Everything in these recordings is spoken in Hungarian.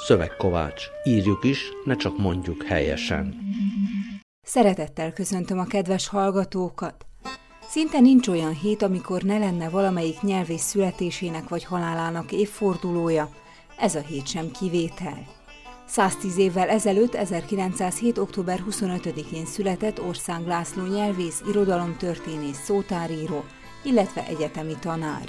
Szövegkovács. Írjuk is, ne csak mondjuk helyesen. Szeretettel köszöntöm a kedves hallgatókat! Szinte nincs olyan hét, amikor ne lenne valamelyik nyelvész születésének vagy halálának évfordulója, ez a hét sem kivétel. 110 évvel ezelőtt, 1907. október 25-én született Ország László nyelvész, irodalomtörténész, szótáríró, illetve egyetemi tanár.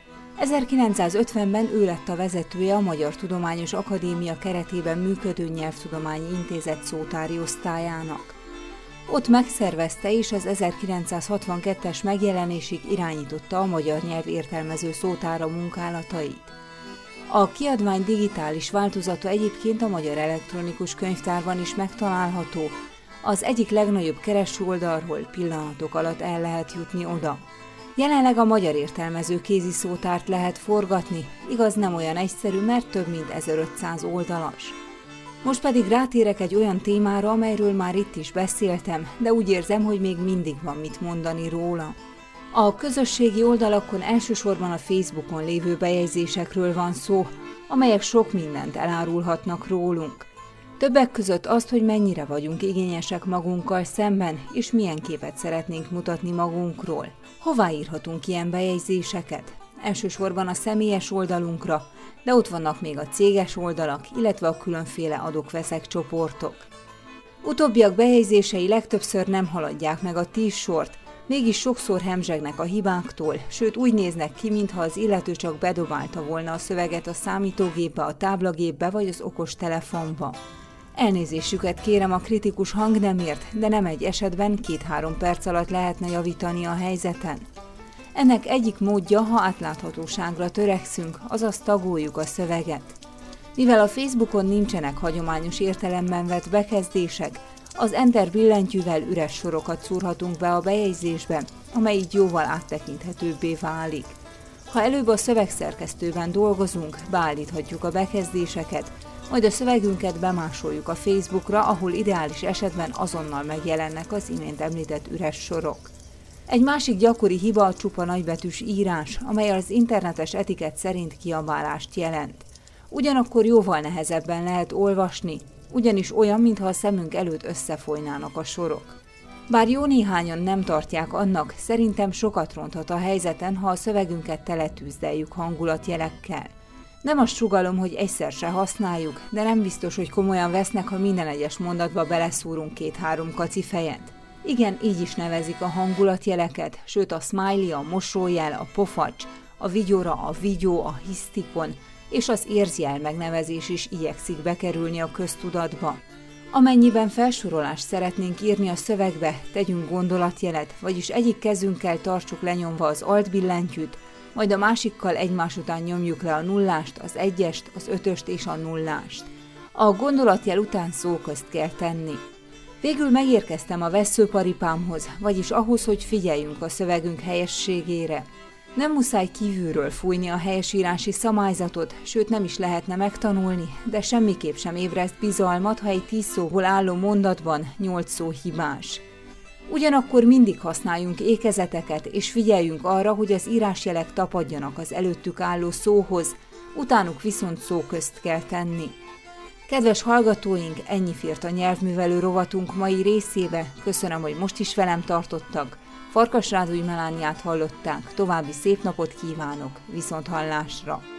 1950-ben ő lett a vezetője a Magyar Tudományos Akadémia keretében működő Nyelvtudományi Intézet szótári osztályának. Ott megszervezte és az 1962-es megjelenésig irányította a magyar nyelv értelmező szótára munkálatait. A kiadvány digitális változata egyébként a Magyar Elektronikus Könyvtárban is megtalálható, az egyik legnagyobb keresőoldalról pillanatok alatt el lehet jutni oda. Jelenleg a magyar értelmező kézi szótárt lehet forgatni, igaz nem olyan egyszerű, mert több mint 1500 oldalas. Most pedig rátérek egy olyan témára, amelyről már itt is beszéltem, de úgy érzem, hogy még mindig van mit mondani róla. A közösségi oldalakon elsősorban a Facebookon lévő bejegyzésekről van szó, amelyek sok mindent elárulhatnak rólunk. Többek között azt, hogy mennyire vagyunk igényesek magunkkal szemben, és milyen képet szeretnénk mutatni magunkról. Hová írhatunk ilyen bejegyzéseket? Elsősorban a személyes oldalunkra, de ott vannak még a céges oldalak, illetve a különféle adok-veszek csoportok. Utóbbiak bejegyzései legtöbbször nem haladják meg a 10 sort, mégis sokszor hemzsegnek a hibáktól, sőt úgy néznek ki, mintha az illető csak bedobálta volna a szöveget a számítógépbe, a táblagépbe vagy az okostelefonba. Elnézésüket kérem a kritikus hangnemért, de nem egy esetben 2-3 perc alatt lehetne javítani a helyzeten. Ennek egyik módja, ha átláthatóságra törekszünk, azaz tagoljuk a szöveget. Mivel a Facebookon nincsenek hagyományos értelemben vett bekezdések, az Enter billentyűvel üres sorokat szúrhatunk be a bejegyzésbe, amely így jóval áttekinthetőbbé válik. Ha előbb a szövegszerkesztőben dolgozunk, beállíthatjuk a bekezdéseket, majd a szövegünket bemásoljuk a Facebookra, ahol ideális esetben azonnal megjelennek az imént említett üres sorok. Egy másik gyakori hiba a csupa nagybetűs írás, amely az internetes etikett szerint kiabálást jelent. Ugyanakkor jóval nehezebben lehet olvasni, ugyanis olyan, mintha a szemünk előtt összefolynának a sorok. Bár jó néhányan nem tartják annak, szerintem sokat ronthat a helyzeten, ha a szövegünket teletűzdeljük hangulatjelekkel. Nem azt sugallom, hogy egyszer se használjuk, de nem biztos, hogy komolyan vesznek, ha minden egyes mondatba beleszúrunk 2-3 kacifejet. Igen, így is nevezik a hangulatjeleket, sőt a smiley, a mosolyjel, a pofacs, a vigyora, a vigyó, a hisztikon, és az érzjel megnevezés is igyekszik bekerülni a köztudatba. Amennyiben felsorolást szeretnénk írni a szövegbe, tegyünk gondolatjelet, vagyis egyik kezünkkel tartsuk lenyomva az alt billentyűt, majd a másikkal egymás után nyomjuk le a nullást, az egyest, az ötöst és a nullást. A gondolatjel után szóközt kell tenni. Végül megérkeztem a vesszőparipámhoz, vagyis ahhoz, hogy figyeljünk a szövegünk helyességére. Nem muszáj kívülről fújni a helyesírási szabályzatot, sőt nem is lehetne megtanulni, de semmiképp sem ébreszt bizalmat, ha egy 10 szóból álló mondatban 8 szó hibás. Ugyanakkor mindig használjunk ékezeteket, és figyeljünk arra, hogy az írásjelek tapadjanak az előttük álló szóhoz, utánuk viszont szóközt kell tenni. Kedves hallgatóink, ennyi fért a nyelvművelő rovatunk mai részébe, köszönöm, hogy most is velem tartottak. Farkasrádúj Melániát hallották, további szép napot kívánok, viszonthallásra!